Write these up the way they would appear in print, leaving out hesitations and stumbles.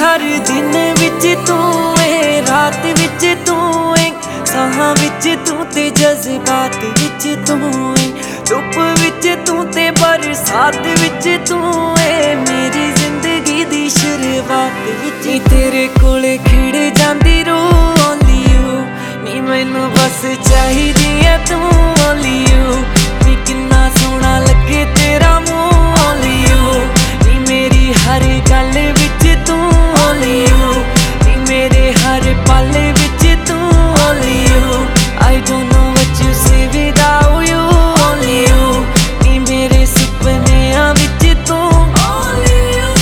हर दिन विच तू है, रात विच तू है, साहां विच तू ते जज्बात विच तू है, धुप विच तू ते बरसात विच तू है, मेरी जिंदगी दी शुरुआत विच। नी तेरे कोले खिड़ जांदी रूह ओनली यू, नी मैनू बस चाहिदी है तू ओनली यू। नी किन्ना सोहना लगे तेरा मुंह ओनली यू, नी मेरी हर गल विच तू ओनली यू, नी मेरे हर पल विच तू only you. I don't know what you say without you, only you, नी मेरे सुपनियां विच तू only you।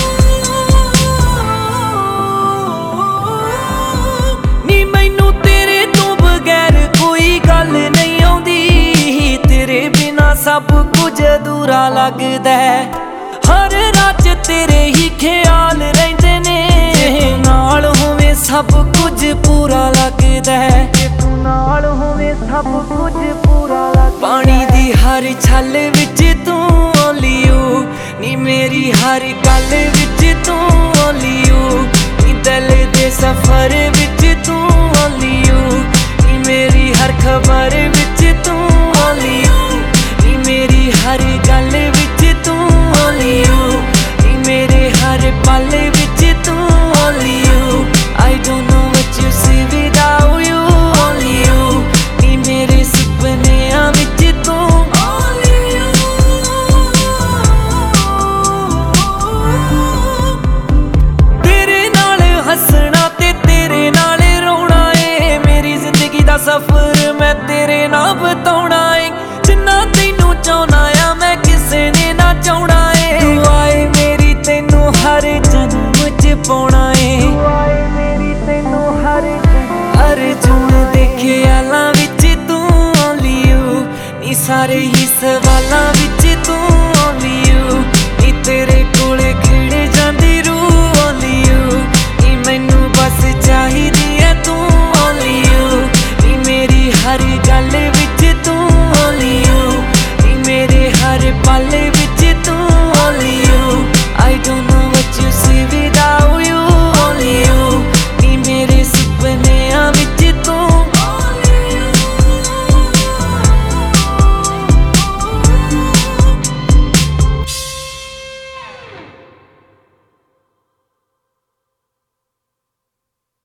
नी मैनू तेरे तो बगैर कोई गल नहीं आउंदी, तेरे बिना सब कुछ अधूरा लगदा है। हर रात तेरे ही ख्याल रहिंदे ने, जे तू नाल होवे सब कुछ पूरा लगदा है, जे तू नाल होवे सब कुछ पूरा लगदा। पानी दी हर छल विच तू ओनली यू, नी मेरी हर गल विच तू ओनली यू, नी दिल दे सफर विच तू ओनली यू, नी मेरी हर खबर विच तू ओनली यू, नी मेरी हर गल विच तू ओनली यू, नी मेरे हर पल विच तू only you. I don't know what you say without you, only you, नी मेरे सुपनियां विच तू only you। तेरे नाल हसना ते तेरे नाल रोना है, मेरी जिंदगी दा सफर मैं तेरे नाल बताउणा है, जिन्ना तैनू चाहुंदा आ मैं किसे ने ना चाहुणा है। तू आए मेरी तैनू हर जन्म च पाउणा है, तू आए मेरी तैनू हर अर्जुन देखे आलां विच तू ओनली यू, नी सारे